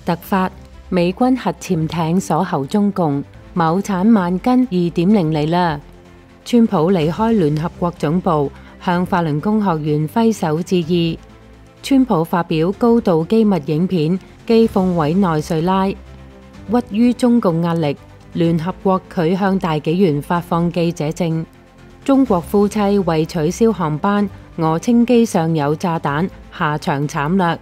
突發，美軍核潛艇鎖喉中共，畝產萬斤2.0嚟啦！川普離開聯合國總部，向法輪功學員揮手致意。川普發表高度機密影片，譏諷委內瑞拉。屈於中共壓力，聯合國拒向大紀元發放記者證。中國夫妻為取消航班，訛稱機上有炸彈，下場慘嘞。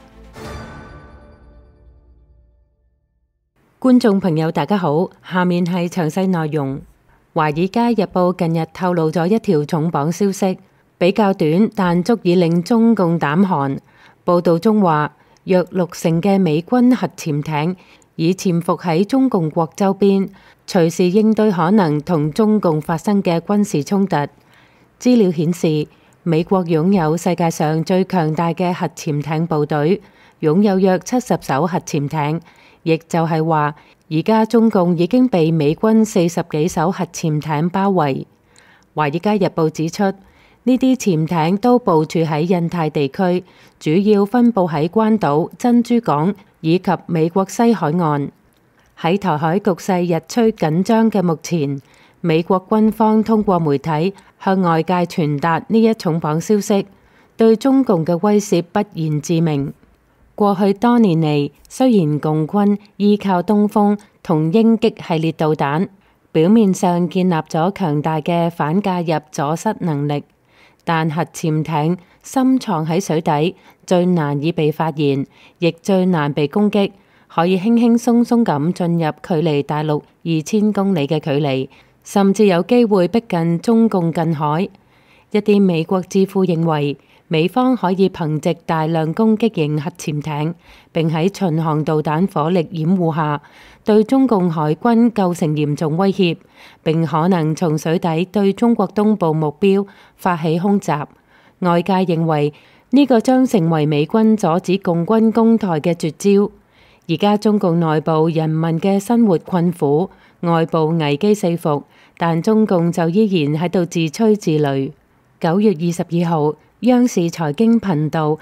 觀眾朋友大家好，下面係詳細內容。華爾街日報近日透露咗一條重磅消息，比較短，但足以令中共膽寒。報道中話，約60%嘅美軍核潛艇已潛伏喺中共國周邊，隨時應對可能同中共發生嘅軍事衝突。資料顯示，美國擁有世界上最強大嘅核潛艇部隊，擁有約70艘核潛艇。亦就係話，而家中共已經被美軍40幾艘核潛艇包圍。華爾街日報指出，呢啲潛艇都部署喺印太地區，主要分佈喺關島、珍珠港以及美國西海岸。喺台海局勢日趨緊張嘅目前，美國軍方通過媒體向外界傳達呢一重磅消息，對中共嘅威懾不言自明。過去多年嚟，雖然共軍依靠東風同鷹擊系列導彈，表面上建立咗強大嘅反介入阻塞能力，但核潛艇深藏喺水底，最難以被發現，亦最難被攻擊，可以輕輕鬆鬆咁進入距離大陸2000公里嘅距離，甚至有機會逼近中共近海。一啲美國智庫認為，美方可以憑藉大量攻擊型核潛艇，並喺巡航導彈火力掩護下，對中共海軍構成嚴重威脅，並可能從水底對中國東部目標發起空襲。外界認為呢個將成為美軍阻止共軍攻台嘅絕招。而家中共內部人民嘅生活困苦，外部危機四伏，但中共就依然喺度自吹自擂。9月22號，央視財經頻道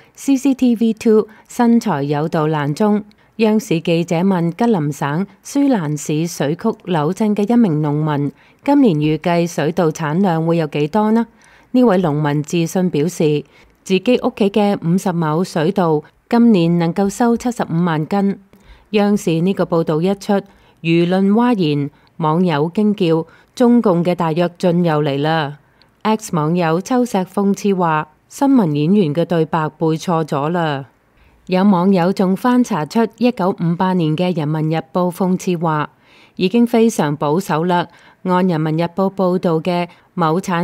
CCTV2 新材有道欄中，央視記者問吉林省舒蘭市水曲柳鎮嘅一名農民，今年預計水稻產量會有幾多呢？呢位農民自信表示，自己屋企嘅50畝水稻今年能夠收75萬斤。央視呢個報道一出，輿論譁然，網友驚叫：中共嘅大躍進又嚟啦！ X 網友秋石諷刺話：新聞演員嘅對白背錯咗啦。有網友仲翻查出1958年嘅《人民日報》諷刺話，已經非常保守啦。按《人民日報》報道嘅畝產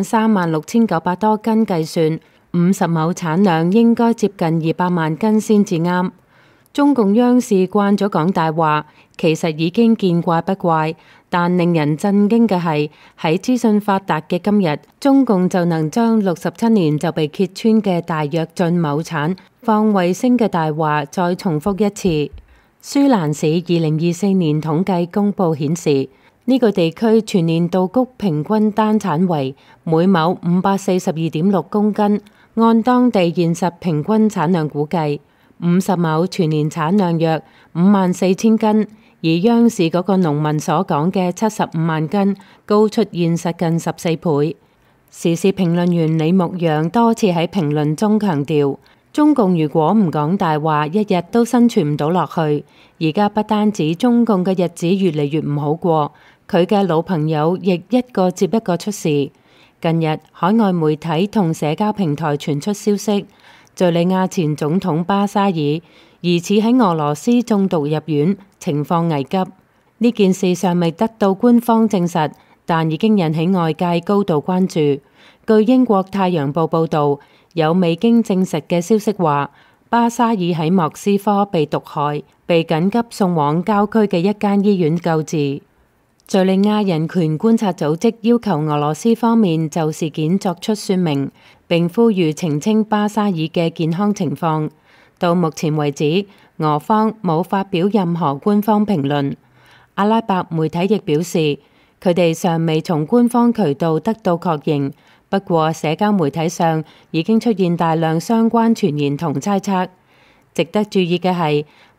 36900多斤計算，50畝產量應該接近200萬斤先至啱。中共央視慣咗講大話，其實已經見怪不怪。但令人震驚嘅係，喺資訊發達嘅今日，中共就能將67年就被揭穿嘅大躍進畝產放衛星嘅大話再重複一次。舒蘭市2024年統計公佈顯示，呢個地區全年稻穀平均單產為每畝542.6公斤，按當地現實平均產量估計，50畝全年產量約54000斤。而央視嗰個農民所講嘅75萬斤，高出現實近14倍。時事評論員李牧陽多次喺評論中強調，中共如果唔講大話，一日都生存唔到落去。而家不單止中共嘅日子越嚟越唔好過，佢嘅老朋友亦一個接一個出事。近日海外媒體同社交平台傳出消息，敘利亞前總統巴沙爾疑似喺俄羅斯中毒入院，情況危急。呢件事尚未得到官方證實，但已經引起外界高度關注。據英國太陽報報導，有未經證實嘅消息話，巴沙爾喺莫斯科被毒害，被緊急送往郊區嘅一間醫院救治。敘利亞人權觀察組織要求俄羅斯方面就事件作出說明，並呼籲澄清巴沙爾嘅健康情況。到目前為止，俄方冇發表任何官方評論。阿拉伯媒體亦表示，佢哋尚未從官方渠道得到確認。不過，社交媒體上已經出現大量相關傳言同猜測。值得注意嘅係，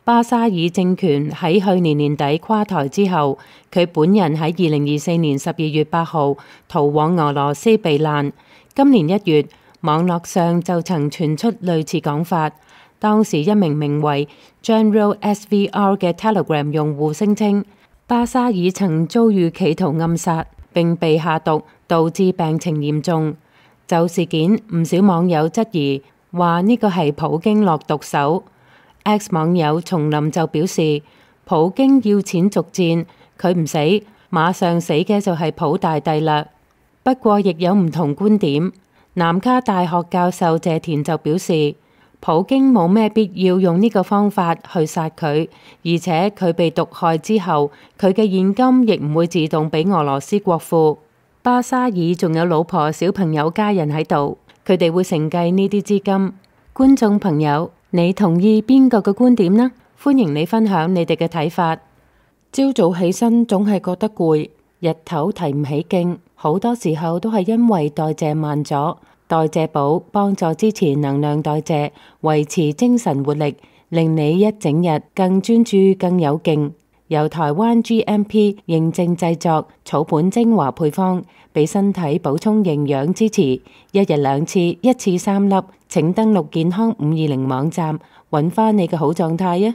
巴沙爾政權喺去年年底垮台之後，佢本人喺2024年12月8號逃往俄羅斯避難。今年1月，網絡上就曾傳出類似講法。當時一名名為 General SVR 嘅 Telegram 用戶聲稱，巴沙爾曾遭遇企圖暗殺並被下毒，導致病情嚴重。就事件，唔少網友質疑話呢個係普京落毒手。X 網友叢林就表示，普京要錢續戰，佢唔死，馬上死嘅就係普大帝啦。不過亦有唔同觀點。南卡大學教授謝田就表示，普京冇咩必要用呢個方法去殺佢，而且佢被毒害之後，佢嘅現金亦唔會自動俾俄羅斯國庫。巴沙爾仲有老婆、小朋友、家人喺度，佢哋會承繼呢啲資金。觀眾朋友，你同意邊個嘅觀點呢？歡迎你分享你哋嘅睇法。朝早起身總係覺得攰，日頭提唔起勁，好多時候都係因為代謝慢咗。代謝寶幫助支持能量代謝，維持精神活力，令你一整日更專注、更有勁。由台灣 GMP 認證製作草本精華配方，俾身體補充營養支持。一日2次，一次3粒。請登錄健康520網站，揾返你嘅好狀態啊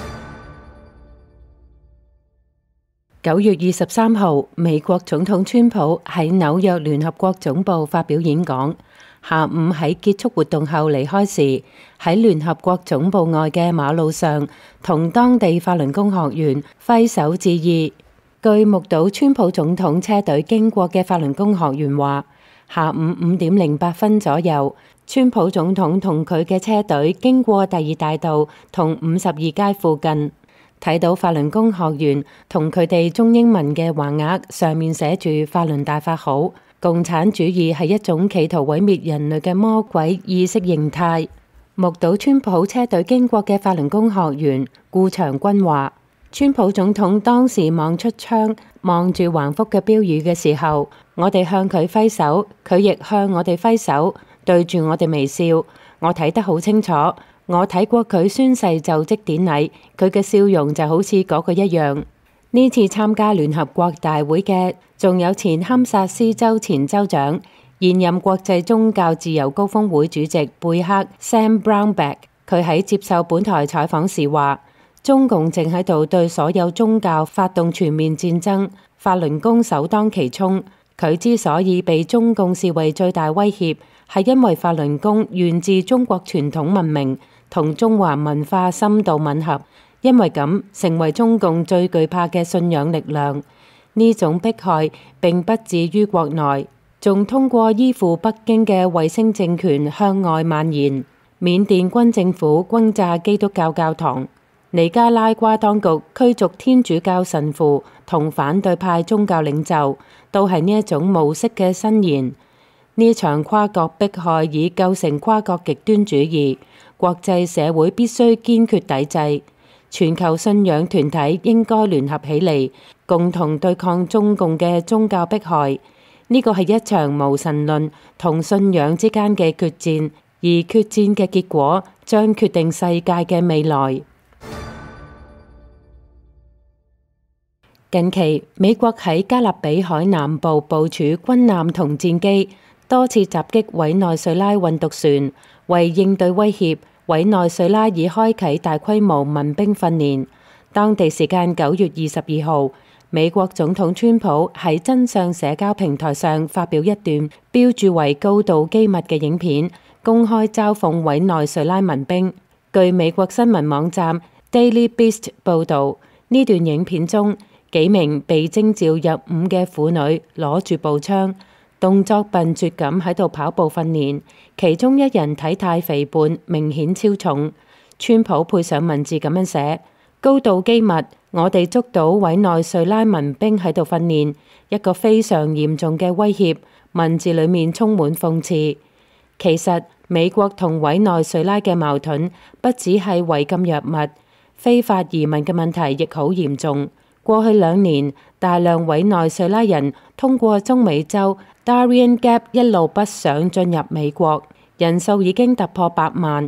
！9月23號，美國總統川普喺紐約聯合國總部發表演講。下午喺結束活動後離開時，喺聯合國總部外嘅馬路上，同當地法輪功學員揮手致意。據目睹川普總統車隊經過嘅法輪功學員話，下午5點08分左右，川普總統同佢嘅車隊經過第2大道同52街附近，睇到法輪功學員同佢哋中英文嘅橫額上面寫住法輪大法好。共產主義係一種企圖毀滅人類嘅魔鬼意識形態。目睹川普車隊經過嘅法輪功學員顧長軍話，川普總統當時望出窗望住橫幅嘅標語嘅時候，我哋向佢揮手，佢亦向我哋揮手，對住我哋微笑。我睇得好清楚，我睇過佢宣誓就職典禮，佢嘅笑容就好似嗰個一樣。呢次參加聯合國大會嘅仲有前堪薩斯州前州長、現任國際宗教自由高峰會主席貝克 Sam Brownback。佢喺接受本台採訪時話，中共正喺度對所有宗教發動全面戰爭，法輪功首當其衝。佢之所以被中共視為最大威脅，係因為法輪功源自中國傳統文明，同中華文化深度吻合。因為咁，成為中共最懼怕嘅信仰力量。呢種迫害並不止於國內，仲通過依附北京嘅衛星政權向外蔓延。緬甸軍政府轟炸基督教教堂，尼加拉瓜當局驅逐天主教神父同反對派宗教領袖，都係呢一種模式嘅伸延。呢場跨國迫害已構成跨國極端主義，國際社會必須堅決抵制。全球信仰團體應該聯合起嚟，共同對抗中共嘅宗教迫害。呢個係一場無神論同信仰之間嘅決戰，而決戰嘅結果將決定世界嘅未來。近期，美國喺加勒比海南部部署軍艦同戰機，多次襲擊委內瑞拉運毒船，為應對威脅。委內瑞拉已開啟大規模民兵訓練。當地時間9月22號，美國總統川普喺真相社交平台上發表一段標註為高度機密嘅影片，公開嘲諷委內瑞拉民兵。據美國新聞網站 Daily Beast 報導，呢段影片中幾名被徵召入伍嘅婦女攞住步槍，動作笨拙咁喺度跑步訓練，其中一人體態肥胖，明顯超重。川普配上文字咁樣寫：高度機密，我哋捉到委內瑞拉民兵喺度訓練，一個非常嚴重嘅威脅。文字裡面充滿諷刺。其實美國同委內瑞拉嘅矛盾不只係違禁藥物，非法移民嘅問題亦好嚴重。過去2年，大量委內瑞拉人通過中美洲 Darien Gap 一路北上進入美國，人數已經突破8萬。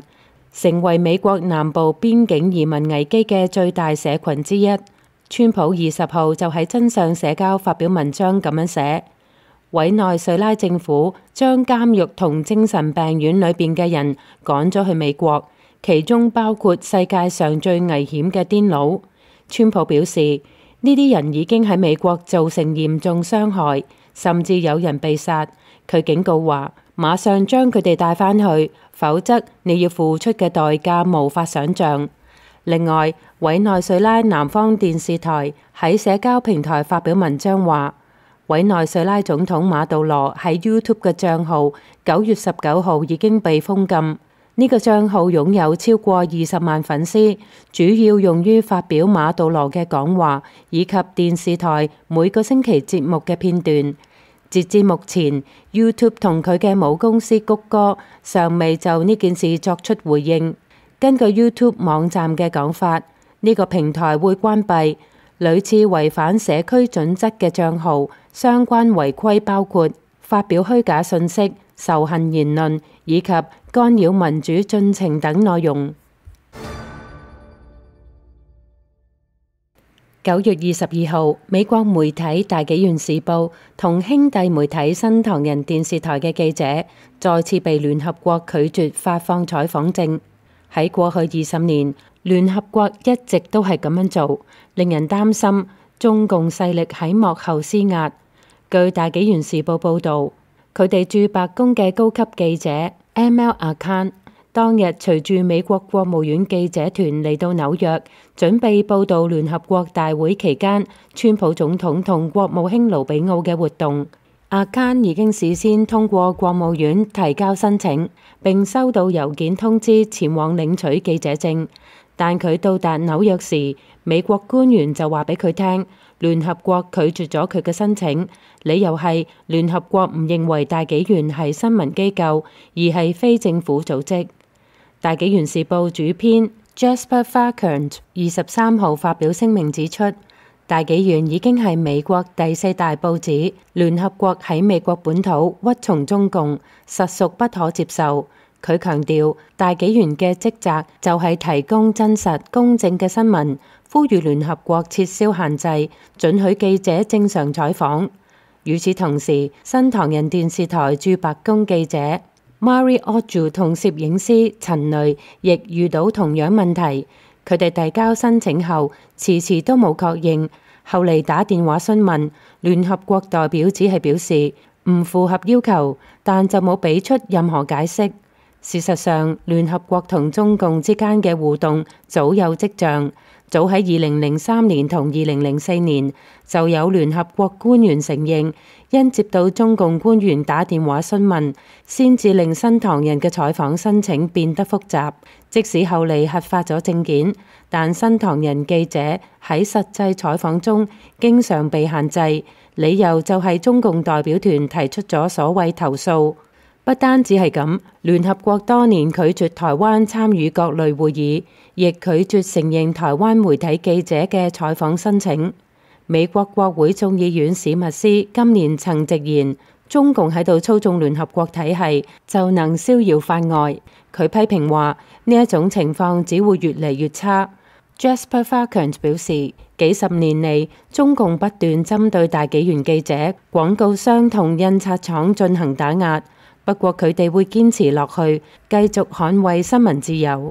成為美國南部邊境移民危機嘅最大社群之一。川普20號就喺真相社交發表文章咁樣寫：委內瑞拉政府將監獄同精神病院裏邊嘅人趕咗去美國，其中包括世界上最危險嘅癲佬。川普表示，呢啲人已經喺美國造成嚴重傷害，甚至有人被殺。佢警告話，馬上將佢哋帶返去，否則你要付出嘅代價無法想象。另外，委內瑞拉南方電視台喺社交平台發表文章話，委內瑞拉總統馬杜羅喺 YouTube 嘅賬號9月19號已經被封禁。呢個賬號擁有超過20萬粉絲，主要用於發表馬杜羅嘅講話以及電視台每個星期節目嘅片段。截至目前 ，YouTube 同佢嘅母公司谷歌尚未就呢件事作出回應。根據 YouTube 網站嘅講法，呢個平台會關閉類似違反社區準則嘅賬號，相關違規包括發表虛假信息、仇恨言論以及干擾民主進程等內容。9月22號，美國媒體大紀元時報同兄弟媒體新唐人電視台嘅記者再次被聯合國拒絕發放採訪證。喺過去20年，聯合國一直都係咁樣做，令人擔心中共勢力喺幕後施壓。據大紀元時報報導，佢哋駐白宮嘅高級記者 ML Akan 當日隨住美國國務院記者團嚟到紐約，準備報導聯合國大會期間川普總統同國務卿盧比奧嘅活動。Akan 已經事先通過國務院提交申請，並收到郵件通知前往領取記者證。但佢到達紐約時，美國官員就話俾佢聽，聯合國拒絕咗佢嘅申請，理由係聯合國唔認為大紀元係新聞機構，而係非政府組織。大紀元時報主編 Jesper Farkant 23號發表聲明指出，大紀元已經係美國第4大報紙，聯合國喺美國本土屈從中共，實屬不可接受。佢強調，大紀元嘅職責就係提供真實公正嘅新聞，呼籲聯合國撤銷限制，准許記者正常採訪。與此同時，新唐人電視台駐白宮記者 Mari Orju 同攝影師陳雷亦遇到同樣問題。佢哋遞交申請後，遲遲都冇確認。後嚟打電話詢問，聯合國代表只係表示唔符合要求，但就冇俾出任何解釋。事實上，聯合國同中共之間嘅互動早有跡象。早喺2003年同2004年，就有聯合國官員承認，因接到中共官員打電話詢問，先至令新唐人嘅採訪申請變得複雜。即使後嚟核發咗證件，但新唐人記者喺實際採訪中經常被限制，理由就係中共代表團提出咗所謂投訴。不單止係咁，聯合國多年拒絕台灣參與各類會議，亦拒絕承認台灣媒體記者嘅採訪申請。美國國會眾議院史密斯今年曾直言，中共喺度操縱聯合國體系，就能逍遙法外。佢批評話，呢一種情況只會越嚟越差。Jesper Farkant 表示，幾十年嚟，中共不斷針對大紀元記者、廣告商同印刷廠進行打壓。不過佢哋會堅持落去，繼續捍衛新聞自由。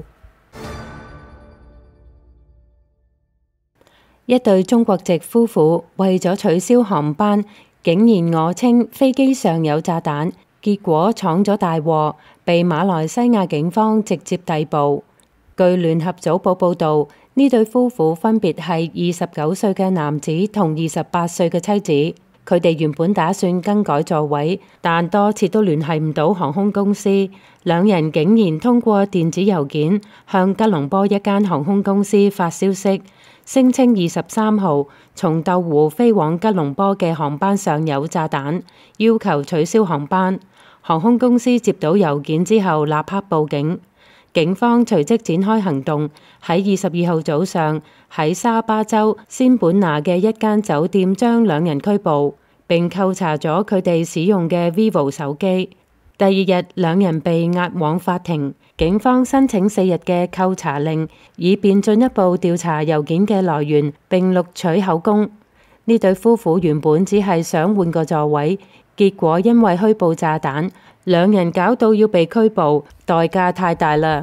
一對中國籍夫婦為咗取消航班，竟然訛稱飛機上有炸彈，結果闖咗大禍，被馬來西亞警方直接逮捕。據聯合早報報導，呢對夫婦分別係29歲嘅男子同28歲嘅妻子。佢哋原本打算更改座位，但多次都聯繫唔到航空公司。兩人竟然通過電子郵件向吉隆坡一間航空公司發消息，聲稱23號從斗湖飛往吉隆坡嘅航班上有炸彈，要求取消航班。航空公司接到郵件之後立刻報警。警方隨即展開行動，喺22號早上喺沙巴州仙本那嘅一間酒店將兩人拘捕，並扣查咗佢哋使用嘅 Vivo 手機。第二日，兩人被押往法庭。 警方申請4日嘅扣查令，以便進一步調查郵件嘅來源並錄取口供。呢對夫婦原本只係想換個座位，結果因為虛報炸彈，兩人搞到要被拘捕，代價太大啦。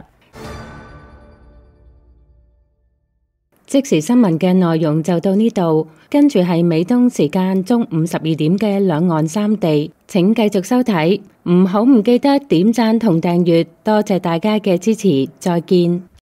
即時新聞嘅內容就到呢度，跟住係美東時間中午12點嘅兩岸三地，請繼續收睇，唔記得點讚同訂閱，多謝大家嘅支持，再見。